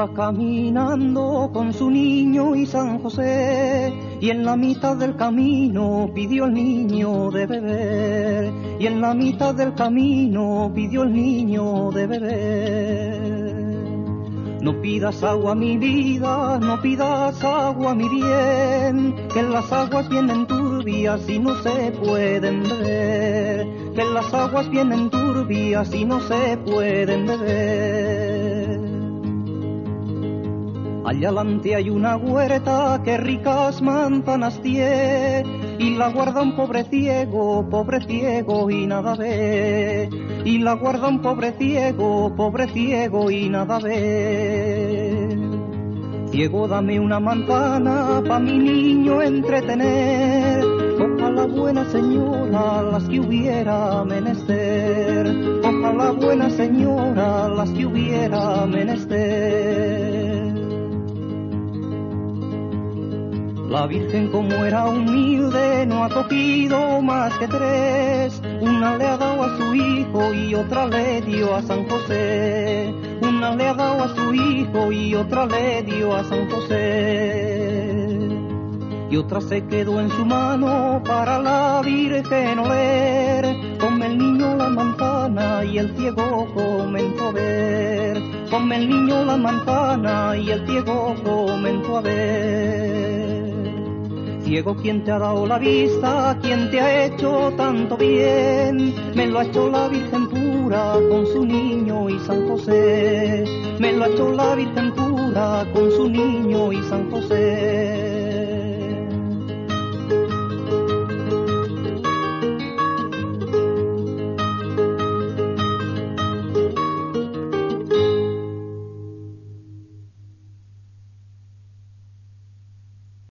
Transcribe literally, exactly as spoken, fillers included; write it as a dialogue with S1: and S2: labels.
S1: Va caminando con su niño y San José, y en la mitad del camino pidió el niño de beber, y en la mitad del camino pidió el niño de beber. No pidas agua mi vida, no pidas agua mi bien, que las aguas vienen turbias y no se pueden beber, que las aguas vienen turbias y no se pueden beber. Allá adelante hay una huerta que ricas manzanas tiene, y la guarda un pobre ciego, pobre ciego y nada ve, y la guarda un pobre ciego, pobre ciego y nada ve. Ciego, dame una manzana pa' mi niño entretener, ojalá buena señora las que hubiera menester, ojalá buena señora las que hubiera menester. La Virgen, como era humilde, no ha cogido más que tres. Una le ha dado a su hijo y otra le dio a San José. Una le ha dado a su hijo y otra le dio a San José. Y otra se quedó en su mano para la Virgen oler. Come el niño la manzana y el ciego comenzó a ver. Come el niño la manzana y el ciego comenzó a ver. Ciego, ¿quién te ha dado la vista? ¿Quién te ha hecho tanto bien? Me lo ha hecho la Virgen pura con su niño y San José. Me lo ha hecho la Virgen pura con su niño y